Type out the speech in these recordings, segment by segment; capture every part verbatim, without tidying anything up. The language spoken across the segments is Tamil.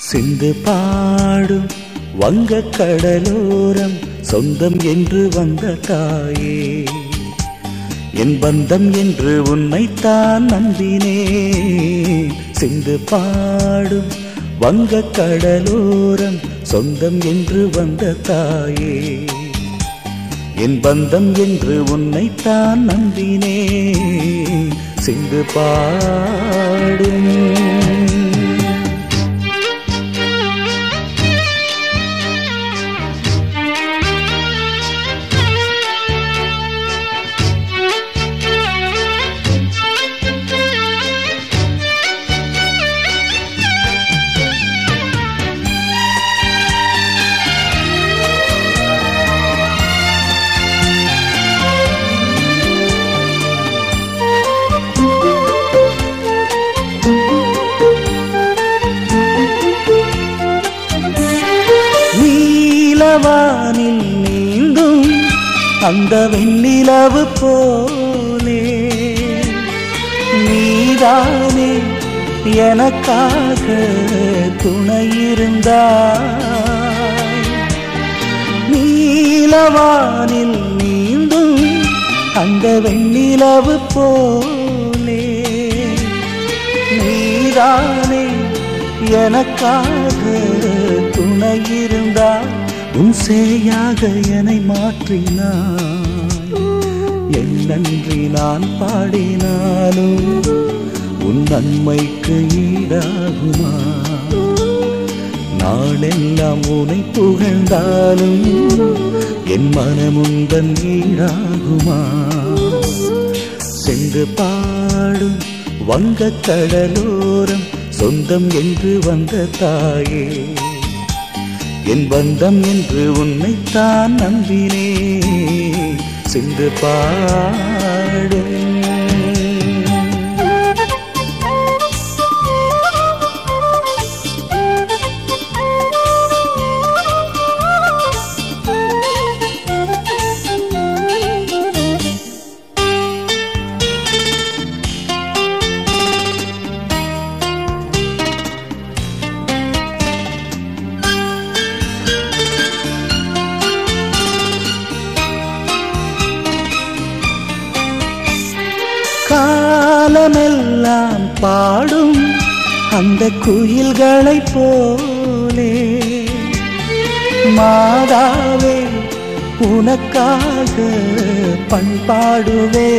சிந்து பாடும் வங்கக் கடலோரம் சொந்தம் என்று வந்த தாயே, என் பந்தம் என்று உன்னைத்தான் நம்பினேன். சிந்து பாடும் வங்கக் கடலோரம் சொந்தம் என்று வந்த தாயே, என் பந்தம் என்று உன்னைத்தான் நம்பினேன். சிந்து பாடும் வானில் நீந்தும் அந்த வெண்ணிலவு போலே நீதானே எனக்காக துணையிருந்தாய். நீலவானில் நீந்தும் அந்த வெண்ணிலவு போலே நீதானே எனக்காக துணையிருந்தாய். உன் சேயாக என்னை மாற்றினாய், என் நன்றி நான் பாடினாலும் உன் நன்மைக்கு ஈடாகுமா? நாளெல்லாம் உன்னை புகழ்ந்தாலும் என் மனமுந்தன் ஈடாகுமா? சென்று பாடும் வங்கக் கடலோரம் சொந்தம் என்று வந்த தாயே, என் பந்தம் என்று உன்னைத்தான் நம்பினேன். சென்று பாடும் காலமெல்லாம் பாடும் அந்த குயில்களைப் போலே மாதாவே உனக்காக பண்பாடுவே.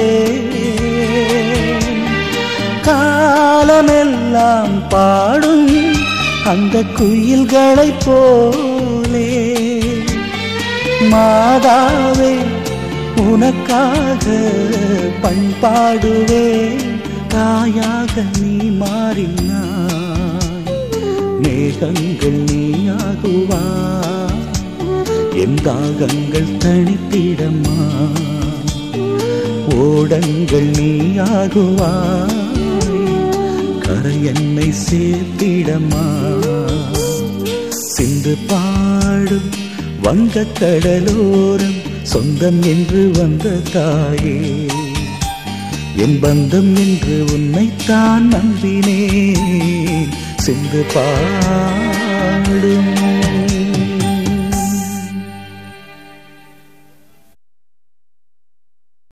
காலமெல்லாம் பாடும் அந்த குயில்களைப் போலே மாதாவே உனக்காக பண்பாடுவே. தாயாக நீ மாறினாய், மேகங்கள் நீயாகுவாய், என் தாகங்கள் தணித்திடமா. ஓடங்கள் நீயாகுவாய், கரை என்னை சேர்த்திடமா. சிந்து பாடும் வங்கக் கடலோரம் சொந்தம் என்று வந்த தாயே, என் பந்தம் என்று உன்னைத்தான் நம்பினேன். சிந்து பாடும்